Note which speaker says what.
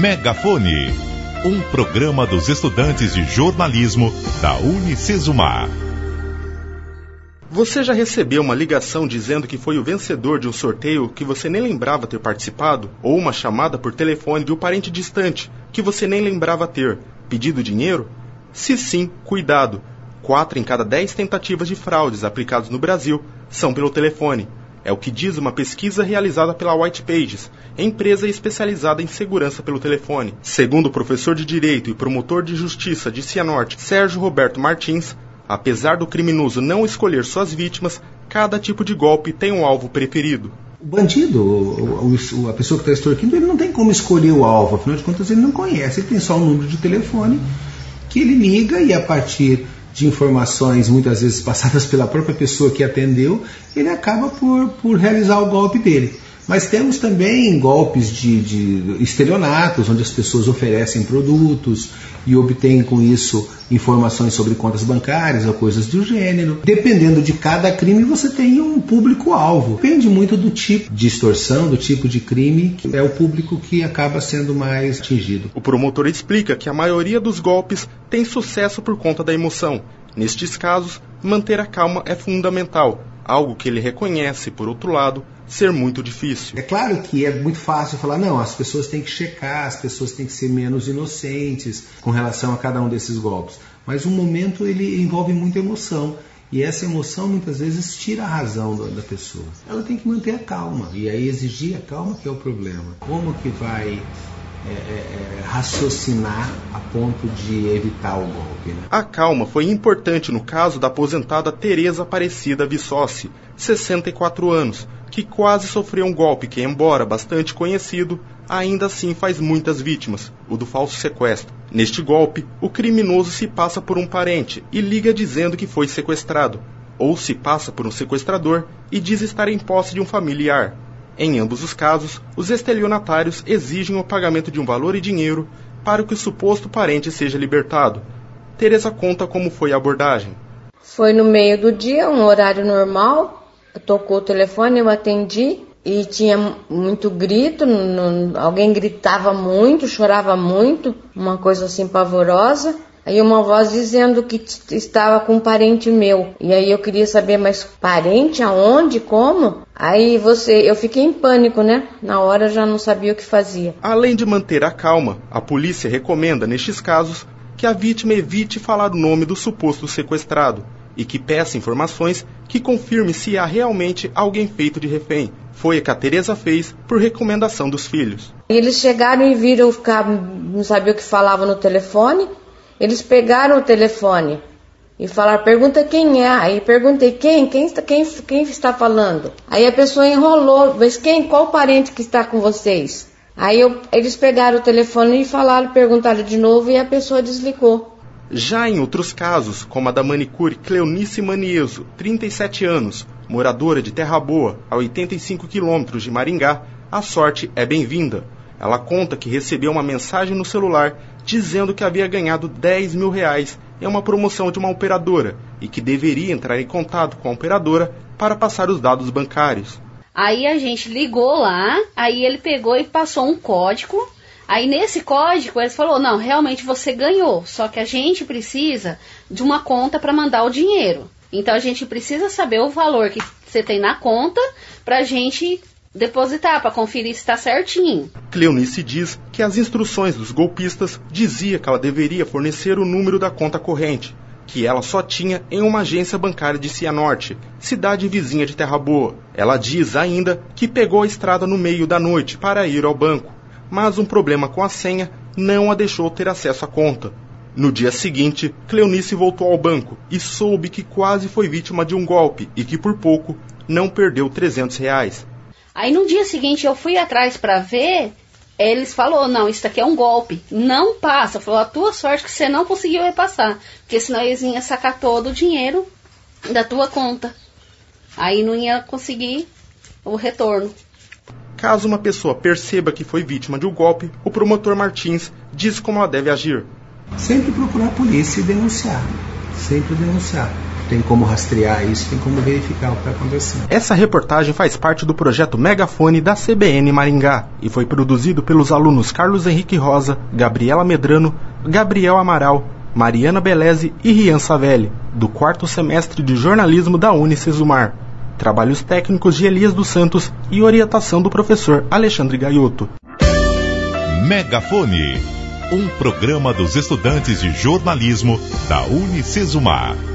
Speaker 1: Megafone, um programa dos estudantes de jornalismo da Unicesumar.
Speaker 2: Você já recebeu uma ligação dizendo que foi o vencedor de um sorteio que você nem lembrava ter participado? Ou uma chamada por telefone de um parente distante que você nem lembrava ter pedido dinheiro? Se sim, cuidado! 4 em cada 10 tentativas de fraudes aplicadas no Brasil são pelo telefone. É o que diz uma pesquisa realizada pela White Pages, empresa especializada em segurança pelo telefone. Segundo o professor de Direito e promotor de Justiça de Cianorte, Sérgio Roberto Martins, apesar do criminoso não escolher suas vítimas, cada tipo de golpe tem um alvo preferido.
Speaker 3: O bandido, a pessoa que está extorquindo, ele não tem como escolher o alvo, afinal de contas ele não conhece, ele tem só um número de telefone que ele liga e a partir de informações muitas vezes passadas pela própria pessoa que atendeu, ele acaba por realizar o golpe dele. Mas temos também golpes de estelionatos, onde as pessoas oferecem produtos e obtêm com isso informações sobre contas bancárias ou coisas do gênero. Dependendo de cada crime, você tem um público-alvo. Depende muito do tipo de extorsão, do tipo de crime, que é o público que acaba sendo mais atingido.
Speaker 2: O promotor explica que a maioria dos golpes tem sucesso por conta da emoção. Nestes casos, manter a calma é fundamental, algo que ele reconhece, por outro lado, ser muito difícil.
Speaker 3: É claro que é muito fácil falar, não, as pessoas têm que checar, as pessoas têm que ser menos inocentes com relação a cada um desses golpes. Mas o momento ele envolve muita emoção. E essa emoção muitas vezes tira a razão da pessoa. Ela tem que manter a calma. E aí exigir a calma que é o problema. Como que vai raciocinar a ponto de evitar o golpe, né?
Speaker 2: A calma foi importante no caso da aposentada Tereza Aparecida Vissossi, 64 anos, que quase sofreu um golpe que, embora bastante conhecido, ainda assim faz muitas vítimas, o do falso sequestro. Neste golpe, o criminoso se passa por um parente e liga dizendo que foi sequestrado, ou se passa por um sequestrador e diz estar em posse de um familiar. Em ambos os casos, os estelionatários exigem o pagamento de um valor em dinheiro para que o suposto parente seja libertado. Tereza conta como foi a abordagem.
Speaker 4: Foi no meio do dia, um horário normal, tocou o telefone, eu atendi e tinha muito grito, alguém gritava muito, chorava muito, uma coisa assim pavorosa. Aí uma voz dizendo que estava com um parente meu. E aí eu queria saber, mas parente aonde, como? Aí eu fiquei em pânico, né? Na hora já não sabia o que fazia.
Speaker 2: Além de manter a calma, a polícia recomenda, nestes casos, que a vítima evite falar o nome do suposto sequestrado e que peça informações que confirme se há realmente alguém feito de refém. Foi o que a Tereza fez por recomendação dos filhos.
Speaker 4: Eles chegaram e viram, não sabia o que falava no telefone. Eles pegaram o telefone e falaram, pergunta quem é. Aí perguntei, quem está falando? Aí a pessoa enrolou, mas qual parente que está com vocês? Aí eles pegaram o telefone e perguntaram de novo e a pessoa desligou.
Speaker 2: Já em outros casos, como a da manicure Cleonice Manieso, 37 anos, moradora de Terra Boa, a 85 quilômetros de Maringá, a sorte é bem-vinda. Ela conta que recebeu uma mensagem no celular dizendo que havia ganhado R$10 mil em uma promoção de uma operadora e que deveria entrar em contato com a operadora para passar os dados bancários.
Speaker 5: Aí a gente ligou lá, aí ele pegou e passou um código. Aí nesse código ele falou, não, realmente você ganhou, só que a gente precisa de uma conta para mandar o dinheiro. Então a gente precisa saber o valor que você tem na conta para a gente depositar, para conferir se está certinho.
Speaker 2: Cleonice diz que as instruções dos golpistas dizia que ela deveria fornecer o número da conta corrente, que ela só tinha em uma agência bancária de Cianorte, cidade vizinha de Terra Boa. Ela diz ainda que pegou a estrada no meio da noite para ir ao banco, mas um problema com a senha não a deixou ter acesso à conta. No dia seguinte, Cleonice voltou ao banco e soube que quase foi vítima de um golpe e que por pouco não perdeu R$300.
Speaker 5: Aí no dia seguinte eu fui atrás para ver, eles falaram, não, isso aqui é um golpe, não passa. Falou, a tua sorte que você não conseguiu repassar, porque senão eles iam sacar todo o dinheiro da tua conta. Aí não ia conseguir o retorno.
Speaker 2: Caso uma pessoa perceba que foi vítima de um golpe, o promotor Martins diz como ela deve agir.
Speaker 3: Sempre procurar a polícia e denunciar. Sempre denunciar. tem como rastrear isso, tem como verificar o que está acontecendo.
Speaker 2: Essa reportagem faz parte do projeto Megafone da CBN Maringá e foi produzido pelos alunos Carlos Henrique Rosa, Gabriela Medrano, Gabriel Amaral, Mariana Beleze e Rian Savelli, do 4º semestre de jornalismo da Unicesumar. Trabalhos técnicos de Elias dos Santos e orientação do professor Alexandre Gaiotto.
Speaker 1: Megafone, um programa dos estudantes de jornalismo da Unicesumar.